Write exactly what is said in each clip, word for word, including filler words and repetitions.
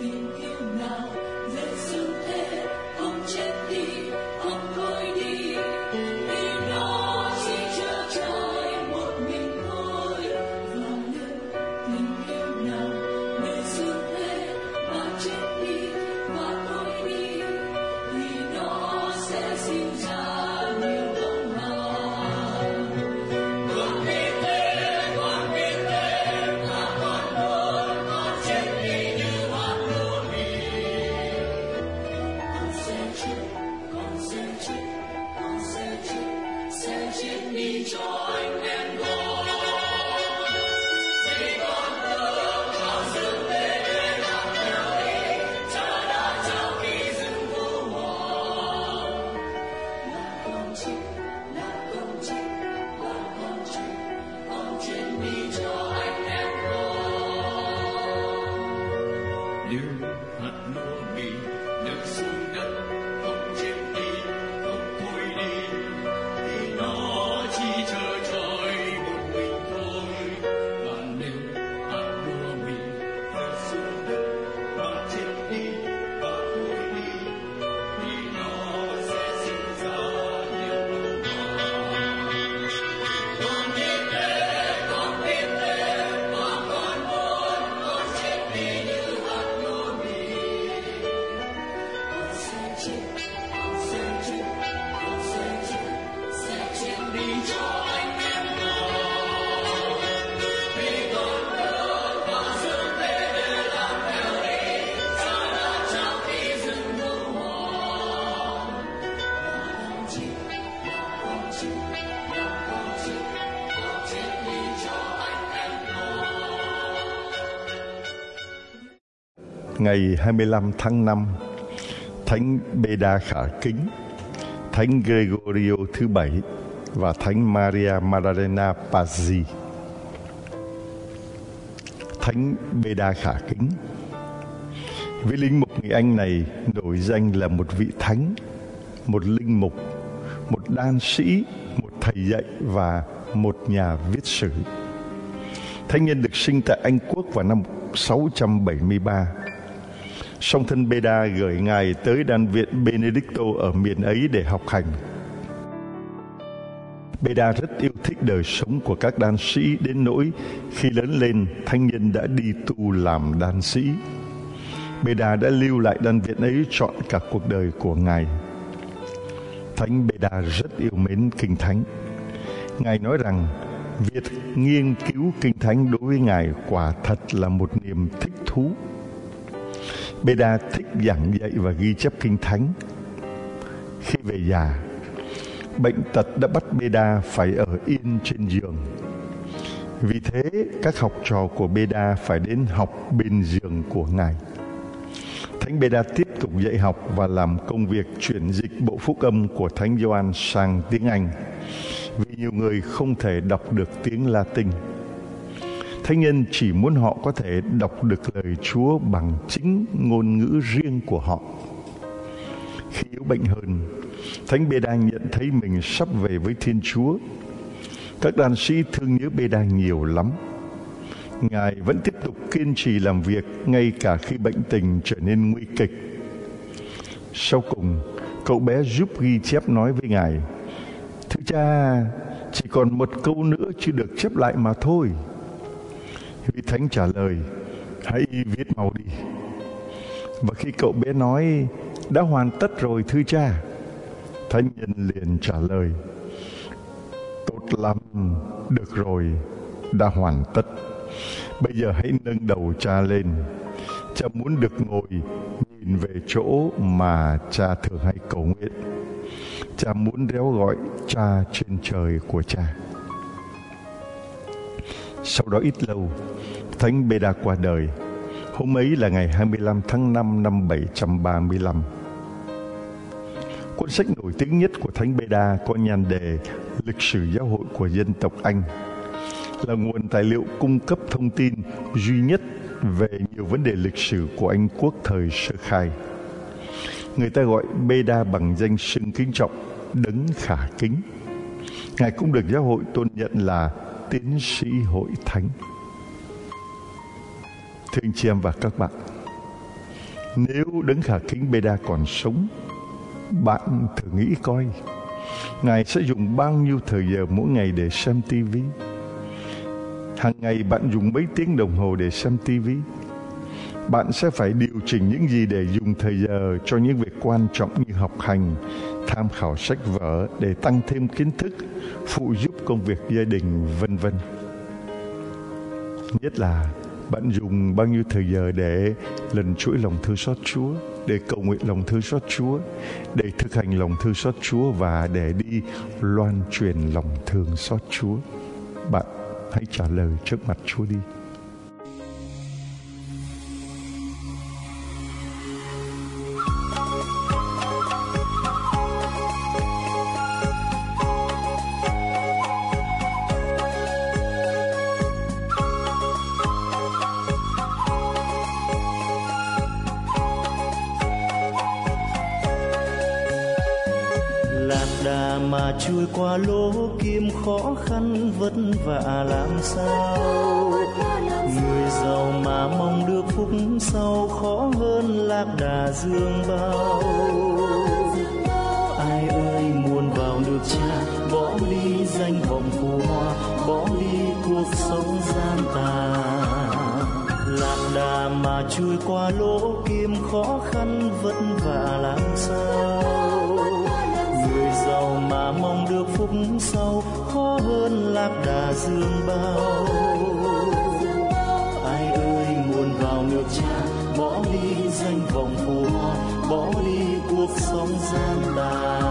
Ngày hai mươi lăm tháng năm, Thánh Beda Khả Kính, Thánh Gregorio thứ bảy và Thánh Maria Maddalena Pazzi. Thánh Beda Khả Kính. Vị linh mục người Anh này nổi danh là một vị thánh, một linh mục, một đan sĩ, một thầy dạy và một nhà viết sử. Thánh nhân được sinh tại Anh Quốc vào năm sáu trăm bảy mươi ba. Song thân Beda gửi ngài tới đan viện Benedicto ở miền ấy để học hành. Beda rất yêu thích đời sống của các đan sĩ đến nỗi khi lớn lên, thánh nhân đã đi tu làm đan sĩ. Beda đã lưu lại đan viện ấy trọn cả cuộc đời của ngài. Thánh Beda rất yêu mến Kinh Thánh. Ngài nói rằng việc nghiên cứu Kinh Thánh đối với ngài quả thật là một niềm thích thú. Beda thích giảng dạy và ghi chép Kinh Thánh. Khi về già, bệnh tật đã bắt Beda phải ở yên trên giường. Vì thế, các học trò của Beda phải đến học bên giường của ngài. Thánh Beda tiếp tục dạy học và làm công việc chuyển dịch bộ phúc âm của Thánh Gioan sang tiếng Anh, vì nhiều người không thể đọc được tiếng Latin. Thánh nhân chỉ muốn họ có thể đọc được lời Chúa bằng chính ngôn ngữ riêng của họ. Khi yếu bệnh hơn, Thánh Beda nhận thấy mình sắp về với Thiên Chúa. Các đan sĩ thương nhớ Beda nhiều lắm. Ngài vẫn tiếp tục kiên trì làm việc ngay cả khi bệnh tình trở nên nguy kịch. Sau cùng, cậu bé giúp ghi chép nói với ngài: "Thưa cha, chỉ còn một câu nữa chưa được chép lại mà thôi." Vị thánh trả lời: "Hãy viết mau đi." Và khi cậu bé nói: "Đã hoàn tất rồi thưa cha," thánh nhân liền trả lời: "Tốt lắm, được rồi, đã hoàn tất. Bây giờ hãy nâng đầu cha lên. Cha muốn được ngồi nhìn về chỗ mà cha thường hay cầu nguyện. Cha muốn réo gọi cha trên trời của cha." Sau đó ít lâu, Thánh Beda qua đời. Hôm ấy là ngày hai mươi lăm tháng năm năm bảy trăm ba mươi lăm. Cuốn sách nổi tiếng nhất của Thánh Beda có nhan đề Lịch sử giáo hội của dân tộc Anh, là nguồn tài liệu cung cấp thông tin duy nhất về nhiều vấn đề lịch sử của Anh Quốc thời sơ khai. Người ta gọi Beda bằng danh xưng kính trọng Đấng Khả Kính. Ngài cũng được giáo hội tôn nhận là tiến sĩ hội thánh. Thưa anh chị em và các bạn, Nếu Đấng Khả Kính Beda còn sống, bạn thử nghĩ coi, Ngài sẽ dùng bao nhiêu thời giờ mỗi ngày để xem tivi? Hàng ngày bạn dùng mấy tiếng đồng hồ để xem tivi? Bạn sẽ phải điều chỉnh những gì để dùng thời giờ cho những việc quan trọng như học hành, tham khảo sách vở để tăng thêm kiến thức, phụ giúp công việc gia đình, vân vân. Nhất là bạn dùng bao nhiêu thời giờ để lần chuỗi lòng thương xót Chúa, để cầu nguyện lòng thương xót Chúa, để thực hành lòng thương xót Chúa và để đi loan truyền lòng thương xót Chúa? Bạn hãy trả lời trước mặt Chúa đi. Mà trôi qua lỗ kim khó khăn vất vả làm sao, người giàu mà mong được phúc sau khó hơn lạc đà dương bao. Ai ơi muốn vào được Cha, bỏ đi danh vọng phù hoa, bỏ đi cuộc sống gian tà. Lạc đà mà trôi qua lỗ kim khó khăn vất vả làm sao, giàu mà mong được phúc sau khó hơn lạc đà dương bao. Ai ơi muốn vào nước Cha, bỏ đi danh vọng phù hoa, bỏ đi cuộc sống gian tà.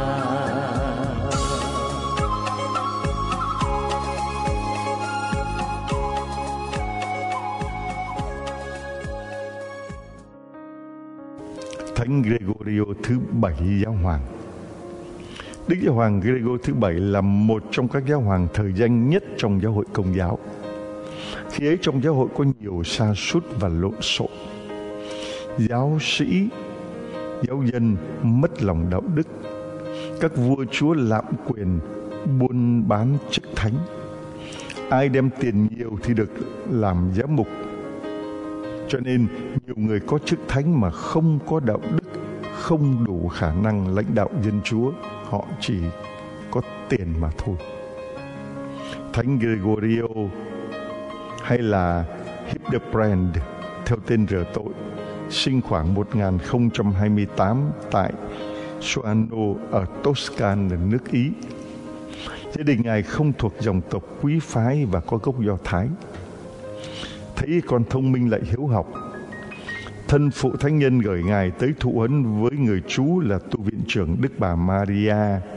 Thánh Gregorio thứ bảy giáo hoàng. Đức Giáo hoàng Gregor thứ bảy là một trong các giáo hoàng thời danh nhất trong giáo hội Công giáo. Khi ấy trong giáo hội có nhiều sa sút và lộn xộn. Giáo sĩ, giáo dân mất lòng đạo đức. Các vua chúa lạm quyền, buôn bán chức thánh. Ai đem tiền nhiều thì được làm giám mục. Cho nên nhiều người có chức thánh mà không có đạo đức, không đủ khả năng lãnh đạo dân Chúa. Họ chỉ có tiền mà thôi. Thánh Gregorio hay là Hildebrand theo tên rửa tội, sinh khoảng một nghìn không trăm hai mươi tám tại Soano ở Toscan, nước Ý. Gia đình Ngài không thuộc dòng tộc quý phái và có gốc Do Thái. Thấy con thông minh lại hiếu học, thân phụ thánh nhân gửi Ngài tới thụ ấn với người chú là tu viện trưởng Đức Bà Maria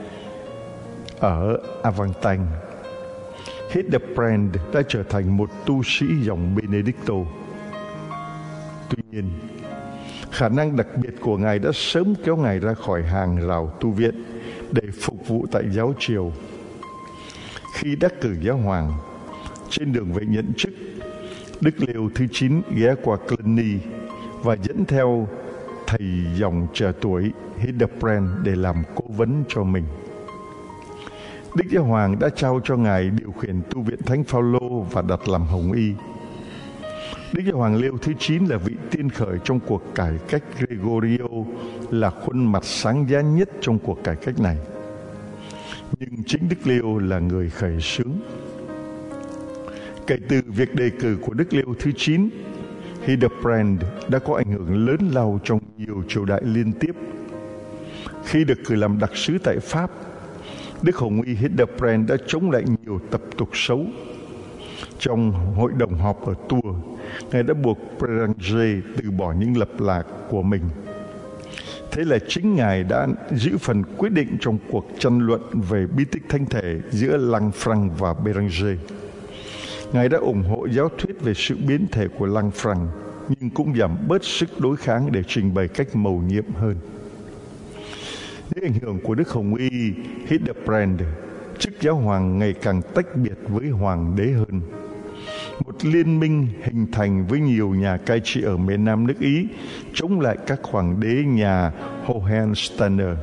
ở Avantine. Hildebrand đã trở thành một tu sĩ dòng Benedicto. Tuy nhiên, khả năng đặc biệt của Ngài đã sớm kéo Ngài ra khỏi hàng rào tu viện để phục vụ tại giáo triều. Khi đắc cử giáo hoàng, trên đường về nhận chức, Đức Leo thứ chín ghé qua Cluny và dẫn theo thầy dòng trẻ tuổi Hildebrand để làm cố vấn cho mình. Đức Giáo hoàng đã trao cho Ngài điều khiển tu viện Thánh Phaolô và đặt làm hồng y. Đức Giáo hoàng Leo thứ chín là vị tiên khởi trong cuộc cải cách Gregorio, là khuôn mặt sáng giá nhất trong cuộc cải cách này. Nhưng chính Đức Leo là người khởi xướng. Kể từ việc đề cử của Đức Leo thứ chín, Hildebrand đã có ảnh hưởng lớn lao trong nhiều triều đại liên tiếp. Khi được cử làm đặc sứ tại Pháp, Đức Hồng y Hildebrand đã chống lại nhiều tập tục xấu. Trong hội đồng họp ở Tours, Ngài đã buộc Béranger từ bỏ những lập lạc của mình. Thế là chính Ngài đã giữ phần quyết định trong cuộc tranh luận về bí tích thánh thể giữa Lanfranc và Béranger. Ngài đã ủng hộ giáo thuyết về sự biến thể của Lanfranc, nhưng cũng giảm bớt sức đối kháng để trình bày cách mầu nhiệm hơn. Những ảnh hưởng của Đức Hồng y Hildebrand, chức giáo hoàng ngày càng tách biệt với hoàng đế hơn. Một liên minh hình thành với nhiều nhà cai trị ở miền Nam nước Ý chống lại các hoàng đế nhà Hohenstaufen.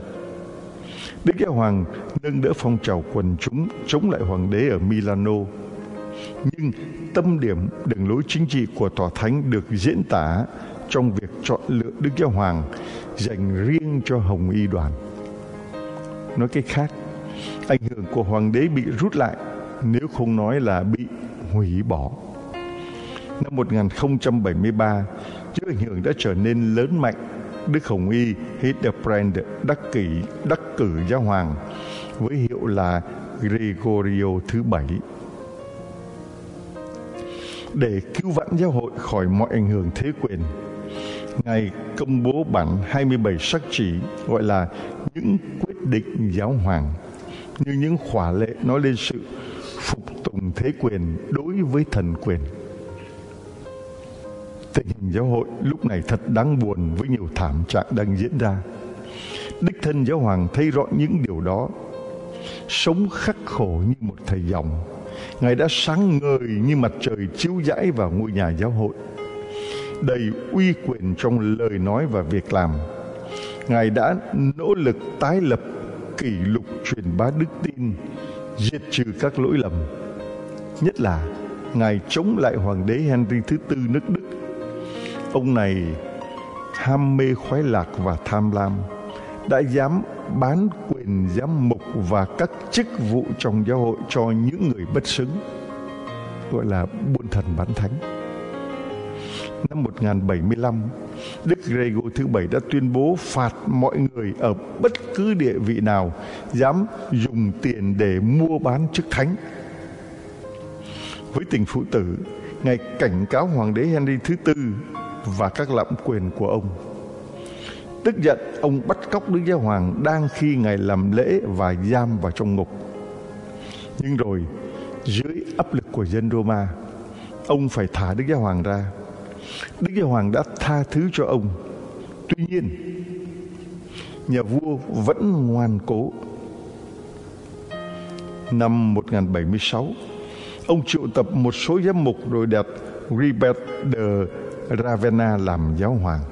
Đức Giáo hoàng nâng đỡ phong trào quần chúng chống lại hoàng đế ở Milano. Nhưng tâm điểm đường lối chính trị của Tòa Thánh được diễn tả trong việc chọn lựa Đức Giáo Hoàng dành riêng cho Hồng Y đoàn. Nói cách khác, ảnh hưởng của Hoàng đế bị rút lại, nếu không nói là bị hủy bỏ. Năm một nghìn không trăm bảy mươi ba, trước ảnh hưởng đã trở nên lớn mạnh, Đức Hồng Y Hildebrand đắc kỷ đắc cử Giáo Hoàng với hiệu là Gregorio thứ bảy. Để cứu vãn giáo hội khỏi mọi ảnh hưởng thế quyền, Ngài công bố bản hai mươi bảy sắc chỉ gọi là những quyết định giáo hoàng, như những khỏa lệ nói lên sự phục tùng thế quyền đối với thần quyền. Tình hình giáo hội lúc này thật đáng buồn với nhiều thảm trạng đang diễn ra. Đích thân giáo hoàng thấy rõ những điều đó. Sống khắc khổ như một thầy dòng, Ngài đã sáng ngời như mặt trời chiếu rãi vào ngôi nhà giáo hội. Đầy uy quyền trong lời nói và việc làm, Ngài đã nỗ lực tái lập kỷ lục truyền bá đức tin, diệt trừ các lỗi lầm. Nhất là Ngài chống lại Hoàng đế Henry thứ tư nước Đức. Ông này ham mê khoái lạc và tham lam, đã dám bán quyền giám mục và các chức vụ trong giáo hội cho những người bất xứng, gọi là buôn thần bán thánh. Năm một nghìn bảy mươi lăm, Đức Gregor thứ bảy đã tuyên bố phạt mọi người ở bất cứ địa vị nào dám dùng tiền để mua bán chức thánh. Với tình phụ tử, Ngài cảnh cáo Hoàng đế Henry thứ tư và các lạm quyền của ông. Tức giận, ông bắt cóc Đức Giáo Hoàng đang khi Ngài làm lễ và giam vào trong ngục. Nhưng rồi, dưới áp lực của dân Roma, ông phải thả Đức Giáo Hoàng ra. Đức Giáo Hoàng đã tha thứ cho ông. Tuy nhiên, nhà vua vẫn ngoan cố. Năm một nghìn bảy mươi sáu, ông triệu tập một số giám mục rồi đặt Ribert de Ravenna làm giáo hoàng.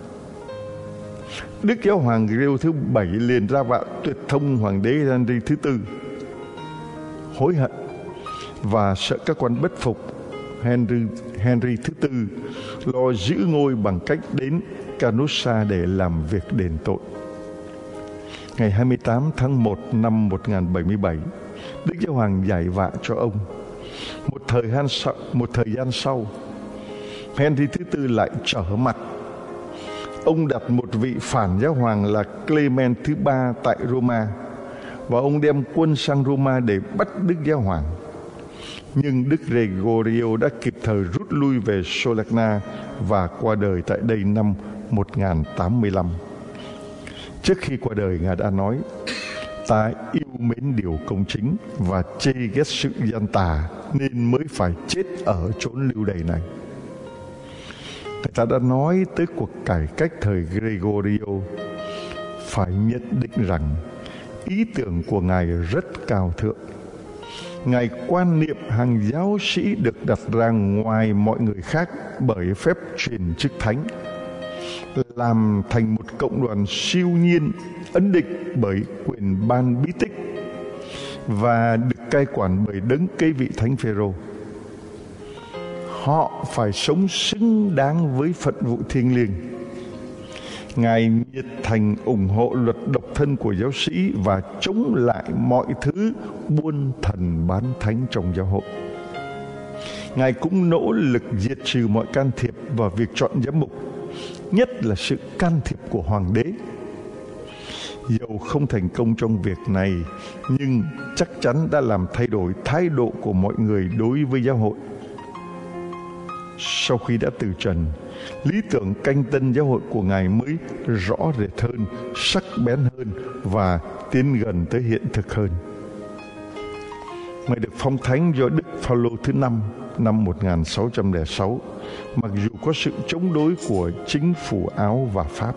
Đức Giáo Hoàng Gregor thứ bảy liền ra vạ tuyệt thông Hoàng đế Henry thứ tư. Hối hận và sợ các quan bất phục, Henry, Henry thứ tư lo giữ ngôi bằng cách đến Canossa để làm việc đền tội. Ngày hai mươi tám tháng một năm một nghìn bảy mươi bảy, Đức Giáo Hoàng giải vạ cho ông. Một thời gian sau, một thời gian sau Henry thứ tư lại trở mặt. Ông đặt một vị phản giáo hoàng là Clement thứ ba tại Roma, và ông đem quân sang Roma để bắt Đức Giáo Hoàng. Nhưng Đức Gregorio đã kịp thời rút lui về Solagna và qua đời tại đây năm một nghìn tám mươi lăm. Trước khi qua đời, Ngài đã nói: "Ta yêu mến điều công chính và chê ghét sự gian tà, nên mới phải chết ở chốn lưu đày này." Người ta đã nói tới cuộc cải cách thời Gregorio. Phải nhận định rằng ý tưởng của Ngài rất cao thượng. Ngài quan niệm hàng giáo sĩ được đặt ra ngoài mọi người khác bởi phép truyền chức thánh, làm thành một cộng đoàn siêu nhiên ấn định bởi quyền ban bí tích và được cai quản bởi đấng kế vị Thánh Phêrô. Họ phải sống xứng đáng với phận vụ thiêng liêng. Ngài nhiệt thành ủng hộ luật độc thân của giáo sĩ và chống lại mọi thứ buôn thần bán thánh trong giáo hội. Ngài cũng nỗ lực diệt trừ mọi can thiệp vào việc chọn giám mục, nhất là sự can thiệp của hoàng đế. Dầu không thành công trong việc này, nhưng chắc chắn đã làm thay đổi thái độ của mọi người đối với giáo hội. Sau khi đã từ trần, lý tưởng canh tân giáo hội của Ngài mới rõ rệt hơn, sắc bén hơn và tiến gần tới hiện thực hơn. Ngài được phong thánh do Đức Phaolô thứ năm năm một nghìn sáu trăm lẻ sáu, mặc dù có sự chống đối của chính phủ Áo và Pháp.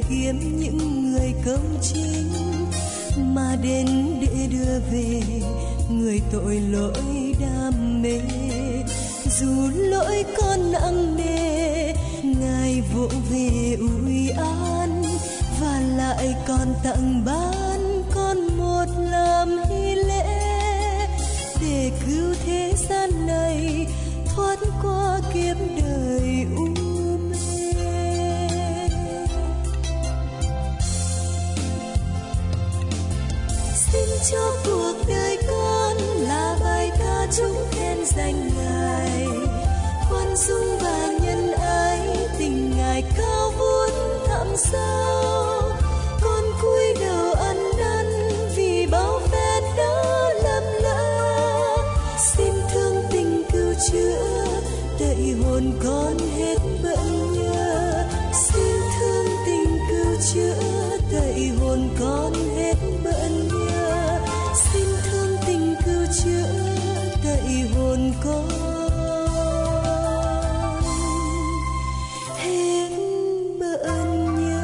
kiếm những người công chính, mà đến để đưa về người tội lỗi đam mê. Dù lỗi con nặng nề, Ngài vỗ về ủi an, và lại còn tặng ban con một làm hy lễ, để cứu thế gian này thoát qua kiếp đời u mê. Xin cho cuộc đời con là bài ca chúc khen danh Ngài, khoan dung và nhân ái, tình Ngài cao vút thẳm sâu. Con cúi đầu ăn năn vì bao phen đã lầm lỡ, xin thương tình cứu chữa, đậy hồn con hết bận nhớ. Xin thương tình cứu chữa, đậy hồn con hết bận nhớ. Xin thương tình cứu chữa, đậy hồn con hết bận nhớ.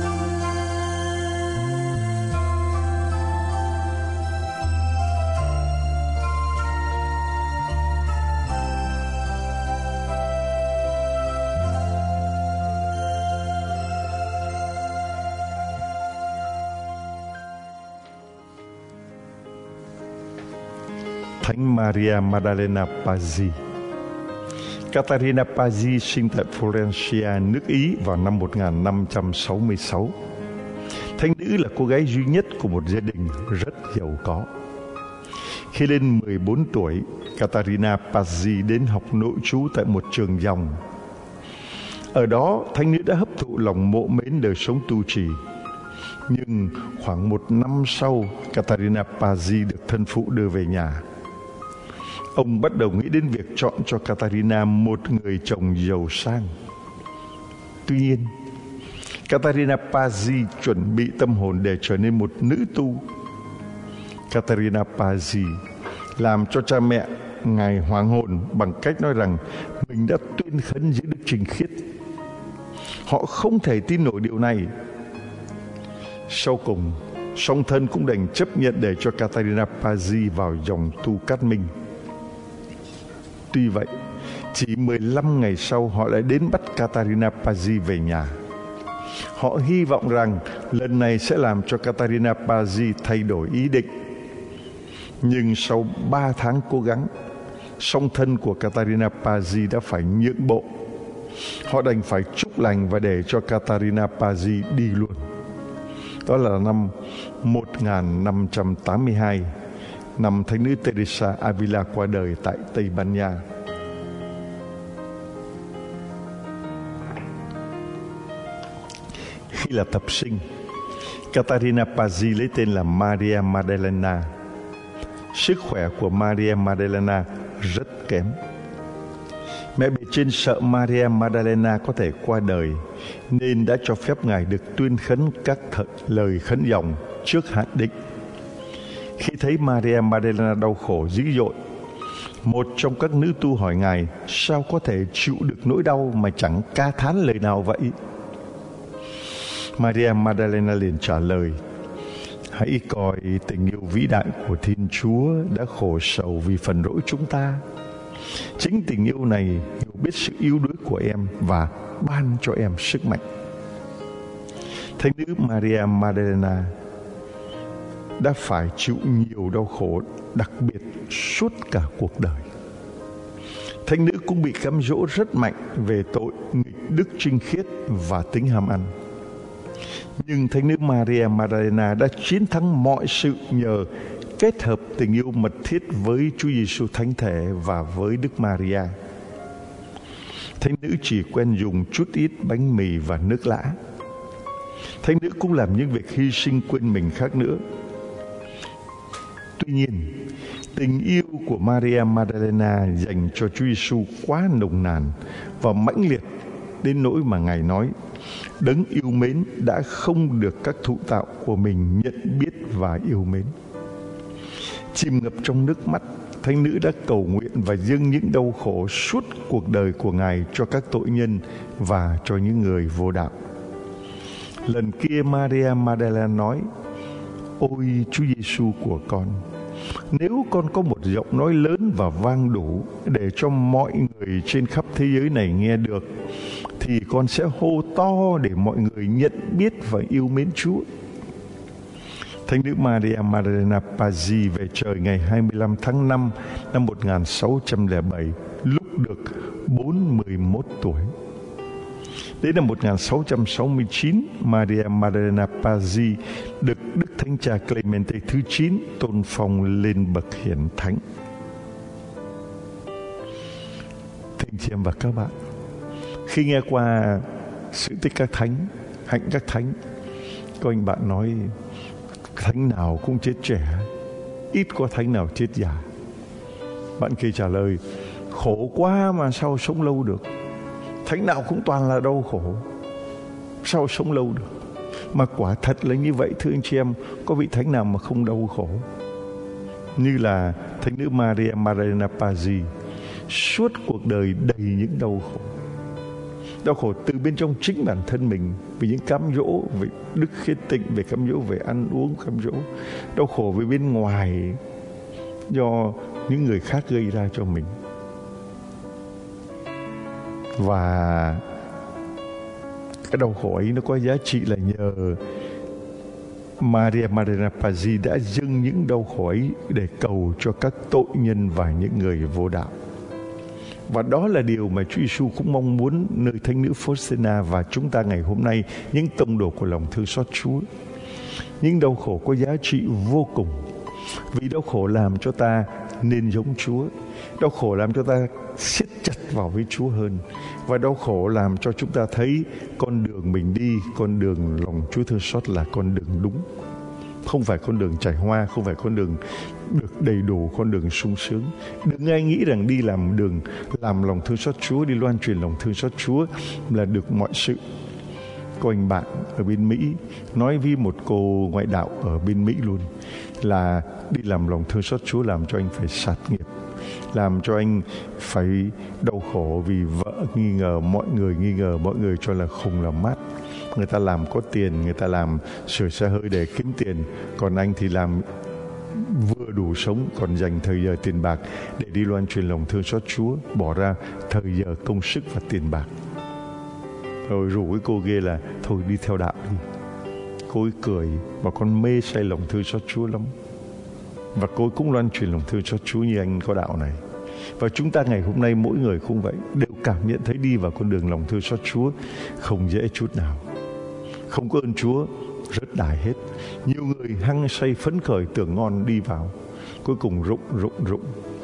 Thánh Maria Maddalena Pazzi. Catarina Pazzi sinh tại Florencia, nước Ý vào năm một nghìn năm trăm sáu mươi sáu. Thánh nữ là cô gái duy nhất của một gia đình rất giàu có. Khi lên mười bốn tuổi, Catarina Pazzi đến học nội trú tại một trường dòng. Ở đó, thánh nữ đã hấp thụ lòng mộ mến đời sống tu trì. Nhưng khoảng một năm sau, Catarina Pazzi được thân phụ đưa về nhà. Ông bắt đầu nghĩ đến việc chọn cho Catarina một người chồng giàu sang. Tuy nhiên, Catarina Pazzi chuẩn bị tâm hồn để trở nên một nữ tu. Catarina Pazzi làm cho cha mẹ Ngài hoảng hồn bằng cách nói rằng mình đã tuyên khấn giữ đức trinh khiết. Họ không thể tin nổi điều này. Sau cùng, song thân cũng đành chấp nhận để cho Catarina Pazzi vào dòng tu Cát Minh. Tuy vậy, chỉ mười lăm ngày sau họ lại đến bắt Catarina Pazzi về nhà. Họ hy vọng rằng lần này sẽ làm cho Catarina Pazzi thay đổi ý định. Nhưng sau ba tháng cố gắng, song thân của Catarina Pazzi đã phải nhượng bộ. Họ đành phải chúc lành và để cho Catarina Pazzi đi luôn. Đó là năm một nghìn năm trăm tám mươi hai, năm Thánh nữ Teresa Avila qua đời tại Tây Ban Nha. Khi là tập sinh, Catarina Pazzi lấy tên là Maria Maddalena. Sức khỏe của Maria Maddalena rất kém. Mẹ bề trên sợ Maria Maddalena có thể qua đời, nên đã cho phép Ngài được tuyên khấn các th- lời khấn dòng trước hạn định. Khi thấy Maria Maddalena đau khổ dữ dội, một trong các nữ tu hỏi Ngài sao có thể chịu được nỗi đau mà chẳng ca thán lời nào vậy. Maria Maddalena liền trả lời: hãy coi tình yêu vĩ đại của Thiên Chúa đã khổ sầu vì phần lỗi chúng ta. Chính tình yêu này hiểu biết sự yếu đuối của em và ban cho em sức mạnh. Thánh nữ Maria Maddalena đã phải chịu nhiều đau khổ đặc biệt suốt cả cuộc đời. Thánh nữ cũng bị cám dỗ rất mạnh về tội nghịch đức trinh khiết và tính ham ăn. Nhưng Thánh nữ Maria Maddalena đã chiến thắng mọi sự nhờ kết hợp tình yêu mật thiết với Chúa Giêsu Thánh Thể và với Đức Maria. Thánh nữ chỉ quen dùng chút ít bánh mì và nước lã. Thánh nữ cũng làm những việc hy sinh quên mình khác nữa. Tuy nhiên, tình yêu của Maria Maddalena dành cho Chúa Giêsu quá nồng nàn và mãnh liệt đến nỗi mà Ngài nói: Đấng yêu mến đã không được các thụ tạo của mình nhận biết và yêu mến. Chìm ngập trong nước mắt, Thánh nữ đã cầu nguyện và dâng những đau khổ suốt cuộc đời của Ngài cho các tội nhân và cho những người vô đạo. Lần kia Maria Magdalene nói: Ôi Chúa Giêsu của con, nếu con có một giọng nói lớn và vang đủ để cho mọi người trên khắp thế giới này nghe được, thì con sẽ hô to để mọi người nhận biết và yêu mến Chúa. Thánh nữ Maria Magdalena Pazzi về trời ngày hai mươi lăm tháng năm năm một nghìn sáu trăm lẻ bảy, lúc được bốn mươi mốt tuổi. Đến năm một nghìn sáu trăm sáu mươi chín, Maria Magdalena Pazzi được Đức Thánh Cha Clemente thứ chín tôn phong lên bậc hiển thánh. Thưa anh chị em và các bạn, khi nghe qua sự tích các thánh, hạnh các thánh, có anh bạn nói thánh nào cũng chết trẻ, ít có thánh nào chết già. Bạn kia trả lời: khổ quá mà sao sống lâu được, thánh nào cũng toàn là đau khổ, sao sống lâu được. Mà quả thật là như vậy thưa anh chị em, có vị thánh nào mà không đau khổ. Như là thánh nữ Maria Magdalena Pazzi, suốt cuộc đời đầy những đau khổ. Đau khổ từ bên trong chính bản thân mình, vì những cám dỗ về đức khiết tịnh, về cám dỗ về ăn uống, cám dỗ đau khổ về bên ngoài do những người khác gây ra cho mình. Và cái đau khổ ấy nó có giá trị là nhờ Maria Magdalena Pazzi đã dâng những đau khổ ấy để cầu cho các tội nhân và những người vô đạo. Và đó là điều mà Chúa Giêsu cũng mong muốn nơi thánh nữ Faustina và chúng ta ngày hôm nay, những tông đồ của lòng thương xót Chúa. Những đau khổ có giá trị vô cùng, vì đau khổ làm cho ta nên giống Chúa. Đau khổ làm cho ta siết chặt vào với Chúa hơn. Và đau khổ làm cho chúng ta thấy con đường mình đi, con đường lòng Chúa thương xót là con đường đúng. Không phải con đường trải hoa, không phải con đường được đầy đủ, con đường sung sướng. Đừng ai nghĩ rằng đi làm đường làm lòng thương xót Chúa, đi loan truyền lòng thương xót Chúa là được mọi sự. Có anh bạn ở bên Mỹ nói với một cô ngoại đạo ở bên Mỹ luôn là đi làm lòng thương xót Chúa làm cho anh phải sạt nghiệp, làm cho anh phải đau khổ vì vợ nghi ngờ, mọi người nghi ngờ, mọi người cho là khùng làm mát. Người ta làm có tiền, người ta làm sửa xe hơi để kiếm tiền, còn anh thì làm vừa đủ sống, còn dành thời giờ tiền bạc để đi loan truyền lòng thương xót Chúa, bỏ ra thời giờ công sức và tiền bạc. Rồi rủ cái cô ghê là thôi đi theo đạo đi. Cô ấy cười và con mê say lòng thương xót Chúa lắm. Và cô ấy cũng loan truyền lòng thương xót Chúa như anh có đạo này. Và chúng ta ngày hôm nay mỗi người cũng vậy, đều cảm nhận thấy đi vào con đường lòng thương xót Chúa không dễ chút nào. Không có ơn Chúa, rớt đài hết. Nhiều người hăng say phấn khởi tưởng ngon đi vào, cuối cùng rụng rụng rụng.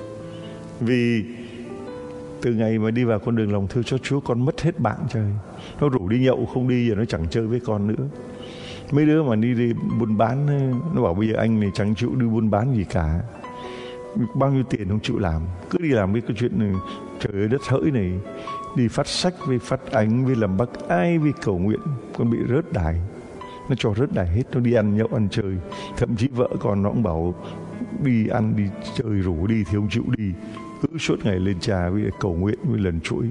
Vì từ ngày mà đi vào con đường lòng thương xót Chúa, con mất hết bạn chơi. Nó rủ đi nhậu không đi, giờ nó chẳng chơi với con nữa. Mấy đứa mà đi, đi buôn bán, nó bảo bây giờ anh này chẳng chịu đi buôn bán gì cả, bao nhiêu tiền không chịu làm, cứ đi làm cái chuyện này, trời ơi đất hỡi này, đi phát sách với phát ảnh với làm bác ai với cầu nguyện, con bị rớt đài. Nó cho rớt đài hết, nó đi ăn nhậu ăn chơi. Thậm chí vợ con nó cũng bảo đi ăn đi chơi rủ đi thì không chịu đi, cứ suốt ngày lên trà với cầu nguyện với lần chuỗi.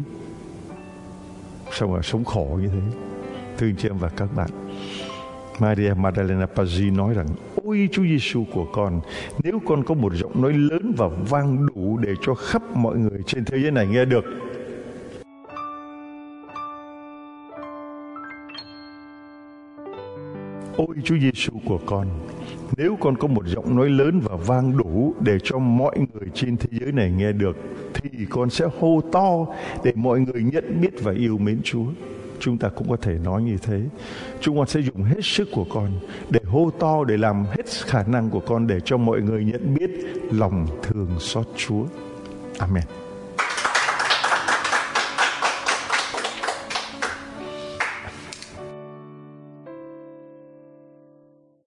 Xong rồi sống khổ như thế. Thưa anh chị em và các bạn, Maria Magdalena Pazzi nói rằng: ôi Chúa Giêsu của con, nếu con có một giọng nói lớn và vang đủ để cho khắp mọi người trên thế giới này nghe được. Ôi Chúa Giêsu của con, nếu con có một giọng nói lớn và vang đủ để cho mọi người trên thế giới này nghe được, thì con sẽ hô to để mọi người nhận biết và yêu mến Chúa. Chúng ta cũng có thể nói như thế. Chúng con sẽ dùng hết sức của con để hô to, để làm hết khả năng của con để cho mọi người nhận biết lòng thương xót Chúa. Amen.